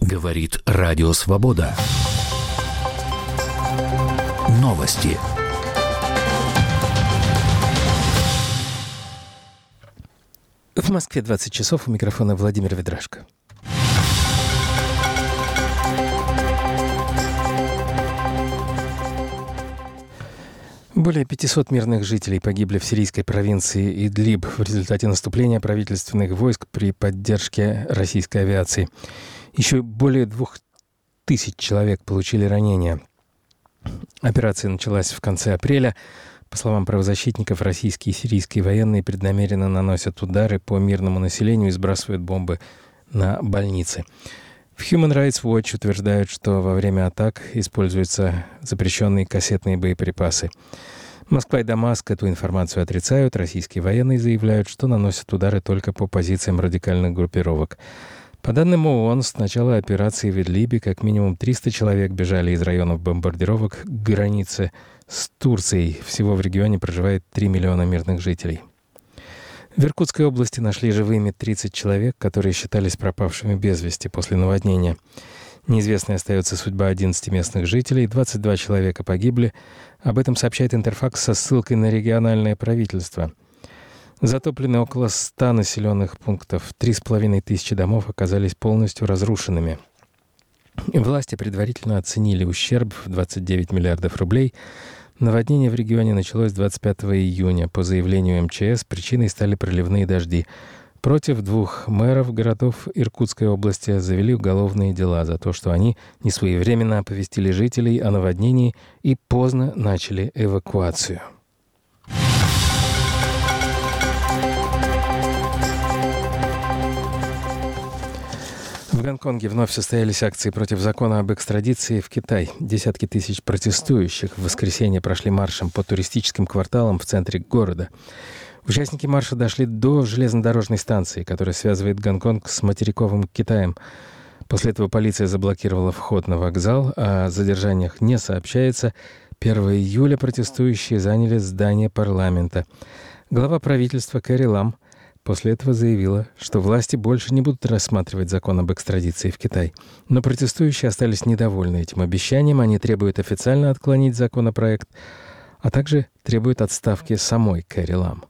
Говорит Радио Свобода. Новости. В Москве 20 часов. У микрофона Владимир Ведрашко. Более 500 мирных жителей погибли в сирийской провинции Идлиб в результате наступления правительственных войск при поддержке российской авиации. Еще более 2000 человек получили ранения. Операция началась в конце апреля. По словам правозащитников, российские и сирийские военные преднамеренно наносят удары по мирному населению и сбрасывают бомбы на больницы. В Human Rights Watch утверждают, что во время атак используются запрещенные кассетные боеприпасы. Москва и Дамаск эту информацию отрицают. Российские военные заявляют, что наносят удары только по позициям радикальных группировок. По данным ООН, с начала операции в Идлибе как минимум 300 человек бежали из районов бомбардировок к границе с Турцией. Всего в регионе проживает 3 миллиона мирных жителей. В Иркутской области нашли живыми 30 человек, которые считались пропавшими без вести после наводнения. Неизвестной остается судьба 11 местных жителей, 22 человека погибли. Об этом сообщает Интерфакс со ссылкой на региональное правительство. Затоплены около 100 населенных пунктов. 3500 домов оказались полностью разрушенными. Власти предварительно оценили ущерб в 29 миллиардов рублей. Наводнение в регионе началось 25 июня. По заявлению МЧС, причиной стали проливные дожди. Против 2 мэров городов Иркутской области завели уголовные дела за то, что они несвоевременно оповестили жителей о наводнении и поздно начали эвакуацию. В Гонконге вновь состоялись акции против закона об экстрадиции в Китай. Десятки тысяч протестующих в воскресенье прошли маршем по туристическим кварталам в центре города. Участники марша дошли до железнодорожной станции, которая связывает Гонконг с материковым Китаем. После этого полиция заблокировала вход на вокзал, о задержаниях не сообщается. 1 июля протестующие заняли здание парламента. Глава правительства Кэрри Лам после этого заявила, что власти больше не будут рассматривать закон об экстрадиции в Китай. Но протестующие остались недовольны этим обещанием. Они требуют официально отклонить законопроект, а также требуют отставки самой Кэрри Лам.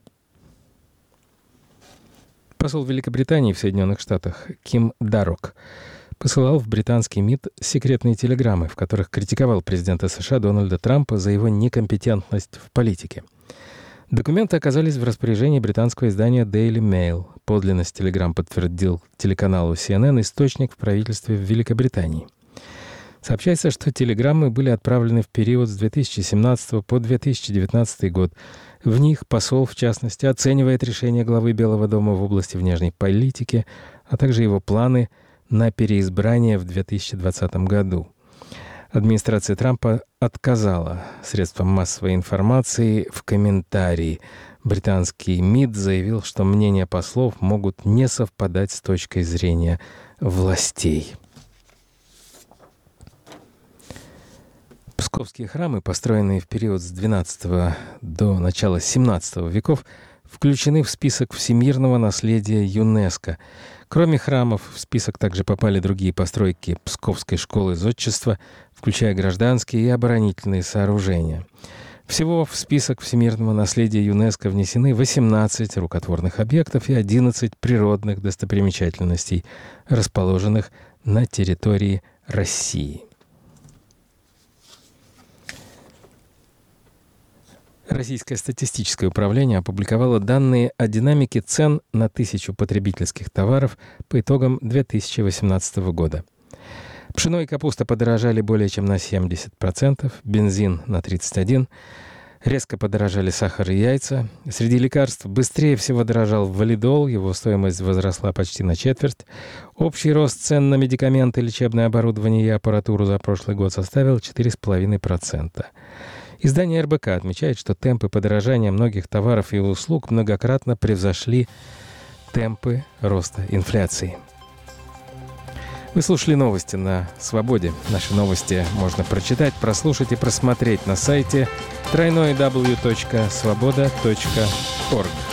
Посол Великобритании в Соединенных Штатах Ким Даррок посылал в британский МИД секретные телеграммы, в которых критиковал президента США Дональда Трампа за его некомпетентность в политике. Документы оказались в распоряжении британского издания Daily Mail. Подлинность телеграмм подтвердил телеканалу CNN источник в правительстве в Великобритании. Сообщается, что телеграммы были отправлены в период с 2017 по 2019 год. В них посол, в частности, оценивает решение главы Белого дома в области внешней политики, а также его планы на переизбрание в 2020 году. Администрация Трампа отказала средствам массовой информации в комментарии. Британский МИД заявил, что мнения послов могут не совпадать с точкой зрения властей. Псковские храмы, построенные в период с XII до начала XVII веков, включены в список всемирного наследия ЮНЕСКО. Кроме храмов, в список также попали другие постройки Псковской школы зодчества, включая гражданские и оборонительные сооружения. Всего в список всемирного наследия ЮНЕСКО внесены 18 рукотворных объектов и 11 природных достопримечательностей, расположенных на территории России. Российское статистическое управление опубликовало данные о динамике цен на 1000 потребительских товаров по итогам 2018 года. Пшено и капуста подорожали более чем на 70%, бензин на 31%, резко подорожали сахар и яйца. Среди лекарств быстрее всего дорожал валидол, его стоимость возросла почти на четверть. Общий рост цен на медикаменты, лечебное оборудование и аппаратуру за прошлый год составил 4,5%. Издание РБК отмечает, что темпы подорожания многих товаров и услуг многократно превзошли темпы роста инфляции. Вы слушали новости на «Свободе». Наши новости можно прочитать, прослушать и просмотреть на сайте www.svoboda.org.